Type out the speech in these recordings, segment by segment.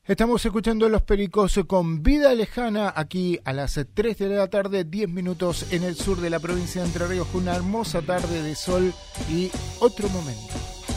Estamos escuchando Los Pericos con Vida Lejana aquí a las 3 de la tarde, 10 minutos en el sur de la provincia de Entre Ríos, con una hermosa tarde de sol y otro momento.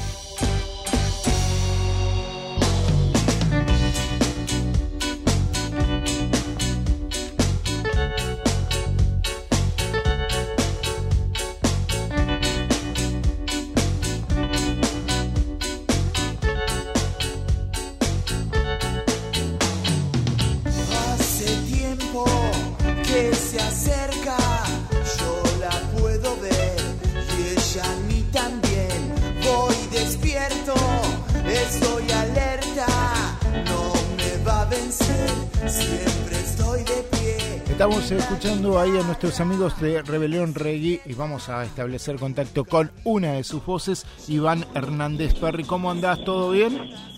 Estamos escuchando ahí a nuestros amigos de Rebelión Reggae y vamos a establecer contacto con una de sus voces, Iván Hernández Perry. ¿Cómo andás? ¿Todo bien?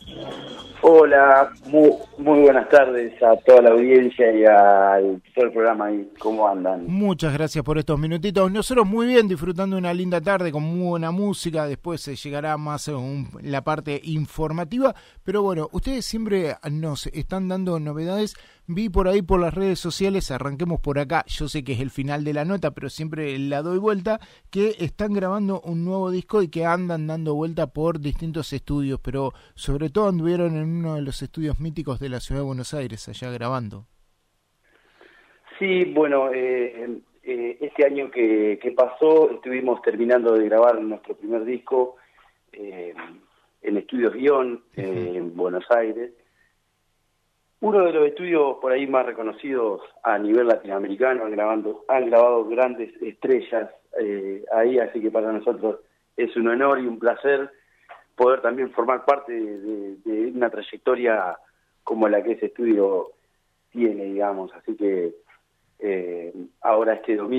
Hola, muy buenas tardes a toda la audiencia y a todo el programa ahí. ¿Cómo andan? Muchas gracias por estos minutitos. Nosotros muy bien, disfrutando de una linda tarde con muy buena música. Después se llegará más la parte informativa. Pero bueno, ustedes siempre nos están dando novedades. Vi por ahí por las redes sociales, arranquemos por acá, yo sé que es el final de la nota, pero siempre la doy vuelta, que están grabando un nuevo disco y que andan dando vuelta por distintos estudios, pero sobre todo anduvieron en uno de los estudios míticos de la ciudad de Buenos Aires, allá grabando. Sí, bueno, este año que pasó estuvimos terminando de grabar nuestro primer disco en Estudios Guión, en Buenos Aires. Uno de los estudios por ahí más reconocidos a nivel latinoamericano, han grabado grandes estrellas ahí, así que para nosotros es un honor y un placer poder también formar parte de una trayectoria como la que ese estudio tiene, digamos. Así que ahora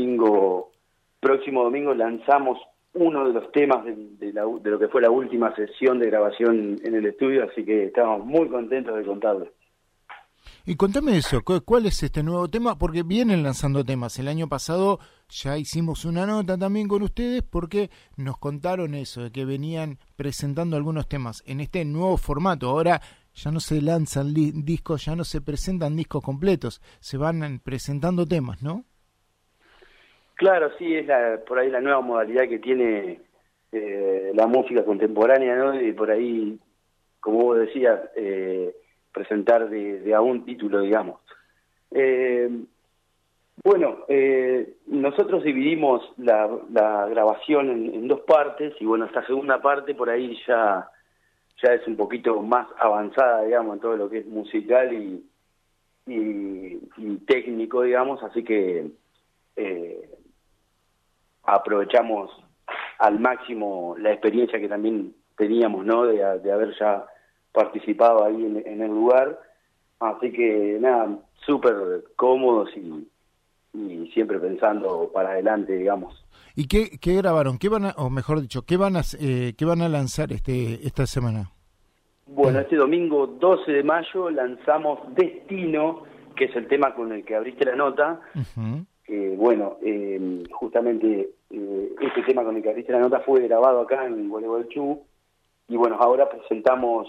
próximo domingo lanzamos uno de los temas de lo que fue la última sesión de grabación en el estudio, así que estamos muy contentos de contarles. Y contame eso, ¿cuál es este nuevo tema? Porque vienen lanzando temas. El año pasado ya hicimos una nota también con ustedes porque nos contaron eso, de que venían presentando algunos temas en este nuevo formato. Ahora ya no se lanzan discos, ya no se presentan discos completos, se van presentando temas, ¿no? Claro, sí, es por ahí la nueva modalidad que tiene la música contemporánea, ¿no? Y por ahí, como vos decías, presentar de a un título, digamos. Nosotros dividimos la grabación en dos partes, y bueno, esta segunda parte por ahí ya es un poquito más avanzada, digamos, en todo lo que es musical y técnico, digamos, así que aprovechamos al máximo la experiencia que también teníamos, ¿no? De haber ya participado ahí en el lugar, así que nada, súper cómodos y siempre pensando para adelante, digamos. ¿Y qué grabaron? ¿Qué van a lanzar esta semana? Bueno, este domingo 12 de mayo lanzamos Destino, que es el tema con el que abriste la nota. Uh-huh. Justamente este tema con el que abriste la nota fue grabado acá en Gualeguaychú. Y bueno, ahora presentamos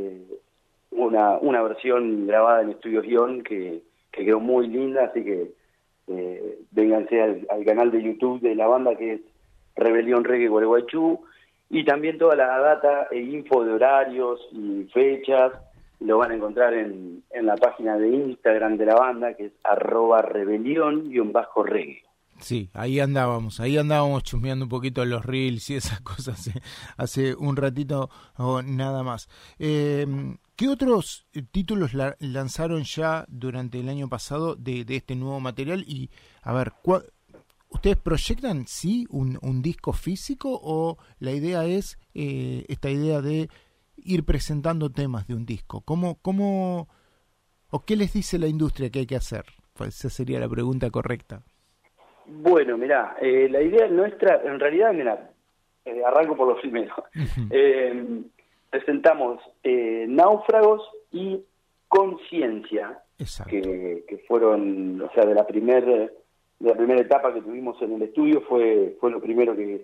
una versión grabada en Estudios Guión que quedó muy linda, así que vénganse al canal de YouTube de la banda, que es Rebelión Reggae Gualeguaychú, y también toda la data e info de horarios y fechas lo van a encontrar en la página de Instagram de la banda, que es @rebelión_reggae. Sí, ahí andábamos chusmeando un poquito los reels y esas cosas hace un ratito o nada más. ¿Qué otros títulos lanzaron ya durante el año pasado de este nuevo material? Y a ver, ¿ustedes proyectan sí un disco físico o la idea es esta idea de ir presentando temas de un disco? ¿Cómo o qué les dice la industria que hay que hacer? Pues esa sería la pregunta correcta. Bueno, mirá, la idea nuestra, en realidad, arranco por lo primero. Uh-huh. Presentamos Náufragos y Conciencia, que fueron, o sea, de la primera etapa que tuvimos en el estudio, fue lo primero que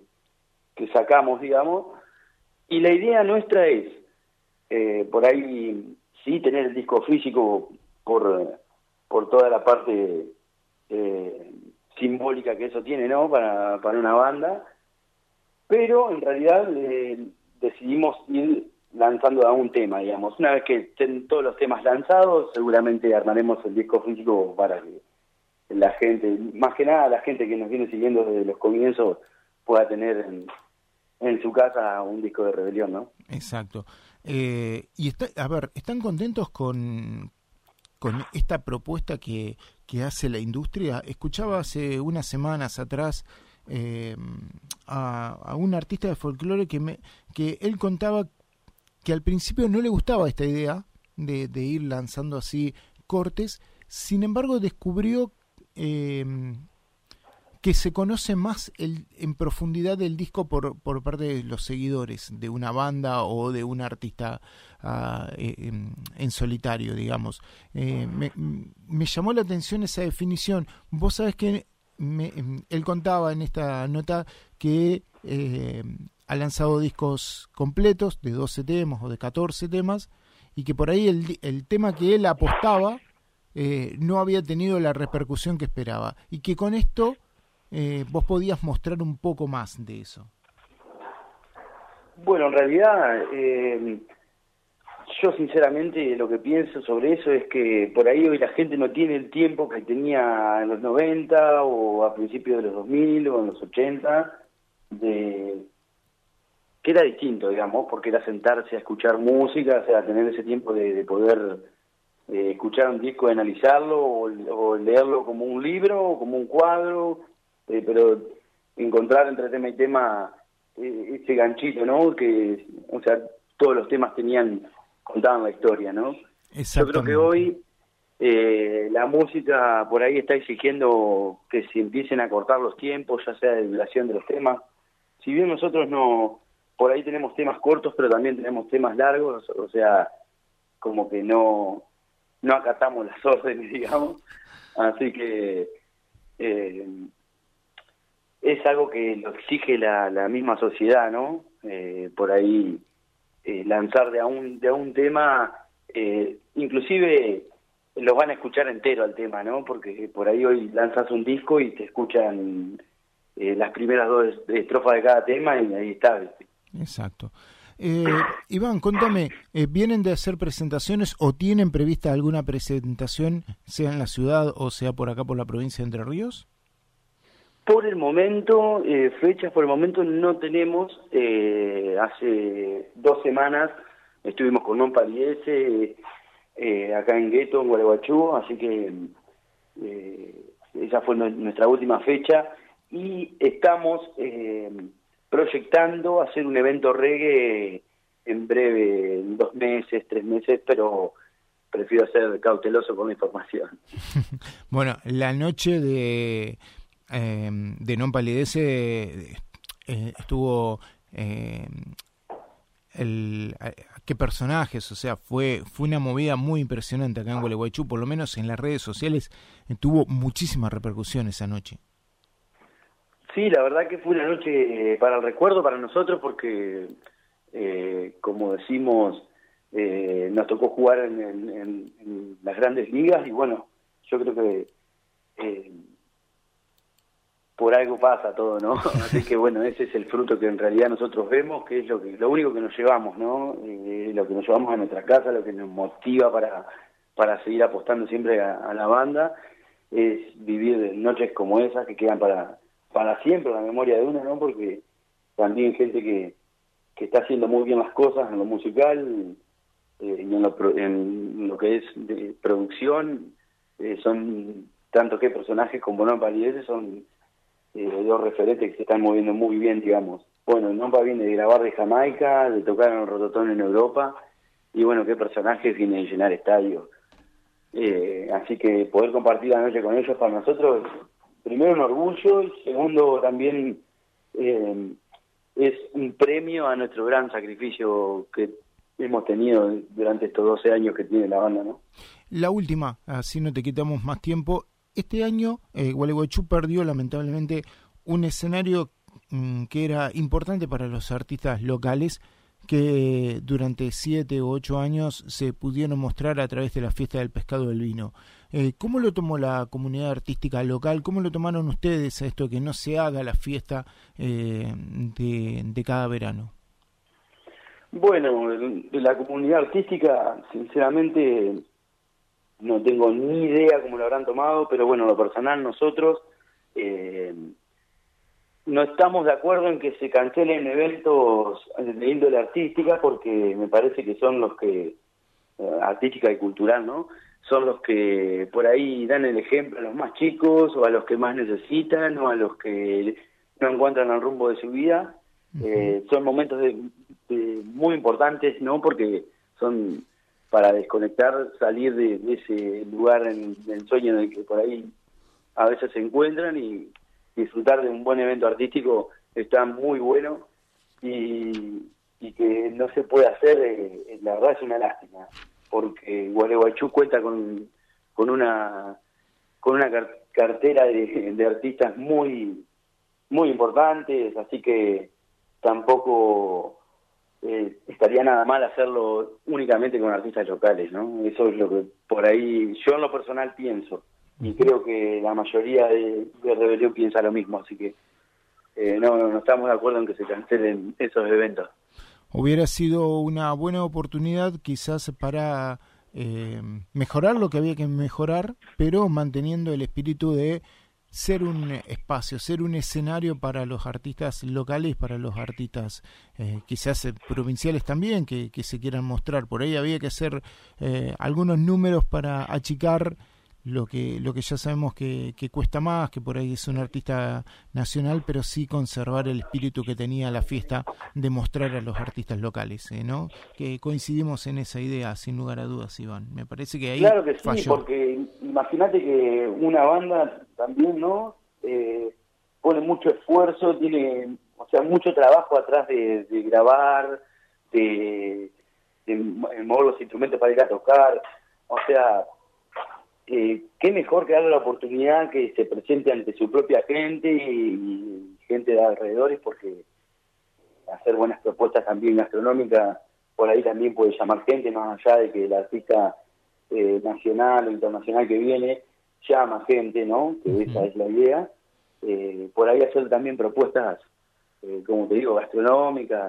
sacamos, digamos. Y la idea nuestra es, por ahí, sí tener el disco físico por toda la parte simbólica que eso tiene, ¿no? Para una banda, pero en realidad decidimos ir lanzando a un tema, digamos. Una vez que estén todos los temas lanzados, seguramente armaremos el disco físico para que la gente, más que nada la gente que nos viene siguiendo desde los comienzos, pueda tener en su casa un disco de Rebelión, ¿no? Exacto. Y ¿están contentos con esta propuesta que hace la industria? Escuchaba hace unas semanas atrás a un artista de folclore que él contaba que al principio no le gustaba esta idea de ir lanzando así cortes, sin embargo descubrió que se conoce más en profundidad el disco por parte de los seguidores de una banda o de un artista en solitario, digamos. Me llamó la atención esa definición. Vos sabés que él contaba en esta nota que ha lanzado discos completos de 12 temas o de 14 temas y que por ahí el tema que él apostaba no había tenido la repercusión que esperaba y que con esto vos podías mostrar un poco más de eso. Bueno, en realidad yo sinceramente lo que pienso sobre eso es que por ahí hoy la gente no tiene el tiempo que tenía en los 90 o a principios de los 2000 o en los 80, que era distinto, digamos, porque era sentarse a escuchar música, o sea, tener ese tiempo de poder escuchar un disco, de analizarlo o leerlo como un libro o como un cuadro, pero encontrar entre tema y tema ese ganchito, ¿no? Que, o sea, todos los temas contaban la historia, ¿no? Yo creo que hoy la música por ahí está exigiendo que se empiecen a cortar los tiempos, ya sea de duración de los temas. Si bien nosotros por ahí tenemos temas cortos, pero también tenemos temas largos, o sea, como que no acatamos las órdenes, digamos. Así que es algo que lo exige la misma sociedad, ¿no? Por ahí lanzar de a un tema, inclusive los van a escuchar entero al tema, ¿no? Porque por ahí hoy lanzas un disco y te escuchan las primeras 2 estrofas de cada tema y ahí está, ¿viste? Exacto. Iván, contame, ¿vienen de hacer presentaciones o tienen prevista alguna presentación, sea en la ciudad o sea por acá por la provincia de Entre Ríos? Por el momento, fechas por el momento no tenemos. Hace 2 semanas estuvimos con Non Palidece acá en Gueto, en Gualeguaychú, así que esa fue nuestra última fecha y estamos proyectando hacer un evento reggae en breve, en 2 meses, 3 meses, pero prefiero ser cauteloso con la información. Bueno, la noche de Non Palidece estuvo qué personajes, o sea, fue una movida muy impresionante acá en Gualeguaychú, por lo menos en las redes sociales tuvo muchísima repercusión esa noche. Sí, la verdad que fue una noche para el recuerdo para nosotros porque, como decimos, nos tocó jugar en las grandes ligas y bueno, yo creo que por algo pasa todo, ¿no? Así que bueno, ese es el fruto que en realidad nosotros vemos, que es lo único que nos llevamos, ¿no? Lo que nos llevamos a nuestra casa, lo que nos motiva para seguir apostando siempre a la banda, es vivir noches como esas que quedan para siempre en la memoria de uno, ¿no? Porque también gente que está haciendo muy bien las cosas en lo musical y en lo que es de producción, son tanto que personajes como Non Palidece son 2 referentes que se están moviendo muy bien, digamos. Bueno, Nompa viene de grabar de Jamaica, de tocar en el Rototón en Europa, y bueno, qué personajes viene de llenar estadios. Así que poder compartir la noche con ellos para nosotros, primero un orgullo, y segundo también es un premio a nuestro gran sacrificio que hemos tenido durante estos 12 años que tiene la banda, ¿no? La última, así no te quitamos más tiempo. Este año Gualeguaychú perdió lamentablemente un escenario que era importante para los artistas locales, que durante 7 u 8 años se pudieron mostrar a través de la Fiesta del Pescado del Vino. ¿Cómo lo tomó la comunidad artística local? ¿Cómo lo tomaron ustedes a esto que no se haga la fiesta de cada verano? Bueno, de la comunidad artística, sinceramente, no tengo ni idea cómo lo habrán tomado, pero bueno, lo personal, nosotros no estamos de acuerdo en que se cancelen eventos de índole artística, porque me parece que son los que, artística y cultural, ¿no? Son los que por ahí dan el ejemplo a los más chicos, o a los que más necesitan, o a los que no encuentran el rumbo de su vida. Son momentos muy importantes, ¿no? Porque son para desconectar, salir de ese lugar en el sueño en el que por ahí a veces se encuentran, y disfrutar de un buen evento artístico está muy bueno, y que no se puede hacer, la verdad es una lástima, porque Gualeguaychú cuenta con una cartera de artistas muy muy importantes, así que tampoco estaría nada mal hacerlo únicamente con artistas locales, ¿no? Eso es lo que por ahí yo en lo personal pienso, y creo que la mayoría de Rebelión piensa lo mismo, así que no estamos de acuerdo en que se cancelen esos eventos. Hubiera sido una buena oportunidad quizás para mejorar lo que había que mejorar, pero manteniendo el espíritu de ser un espacio, ser un escenario para los artistas locales, para los artistas quizás provinciales también, que se quieran mostrar. Por ahí había que hacer algunos números para achicar lo que ya sabemos que cuesta más, que por ahí es un artista nacional, pero sí conservar el espíritu que tenía la fiesta de mostrar a los artistas locales, ¿no? Que coincidimos en esa idea, sin lugar a dudas, Iván. Me parece que ahí claro que sí, falló. porque imagínate que una banda también, ¿no? Pone mucho esfuerzo, tiene, o sea, mucho trabajo atrás de grabar, de mover los instrumentos para ir a tocar, o sea, qué mejor que darle la oportunidad que se presente ante su propia gente y gente de alrededores, porque hacer buenas propuestas también gastronómicas por ahí también puede llamar gente, más allá de que el artista nacional o internacional que viene llama gente, ¿no? Que esa es la idea. Por ahí hacer también propuestas, como te digo, gastronómicas.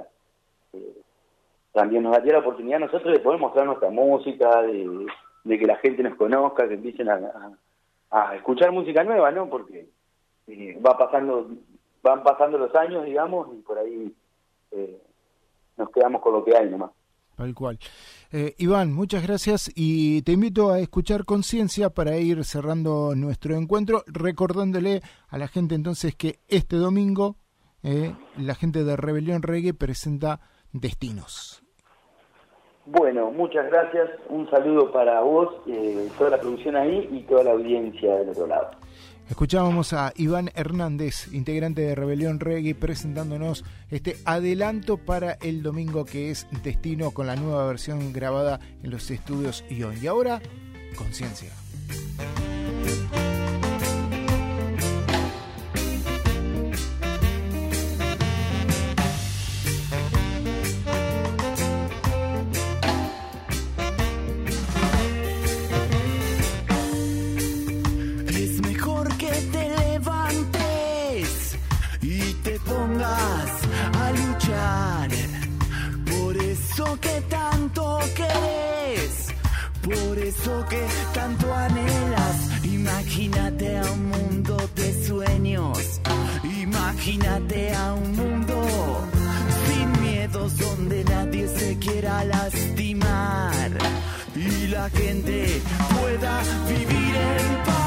También nos daría la oportunidad nosotros de poder mostrar nuestra música, de que la gente nos conozca, que empiecen a escuchar música nueva, ¿no? Porque van pasando los años, digamos, y por ahí nos quedamos con lo que hay nomás. Tal cual. Iván, muchas gracias, y te invito a escuchar Conciencia para ir cerrando nuestro encuentro, recordándole a la gente entonces que este domingo la gente de Rebelión Reggae presenta Destinos. Bueno, muchas gracias, un saludo para vos, toda la producción ahí y toda la audiencia del otro lado. Escuchábamos a Iván Hernández, integrante de Rebelión Reggae, presentándonos este adelanto para el domingo, que es Destino, con la nueva versión grabada en los estudios Ion. Y ahora, Conciencia. A luchar por eso que tanto querés, por eso que tanto anhelas. Imagínate a un mundo de sueños, imagínate a un mundo sin miedos, donde nadie se quiera lastimar y la gente pueda vivir en paz.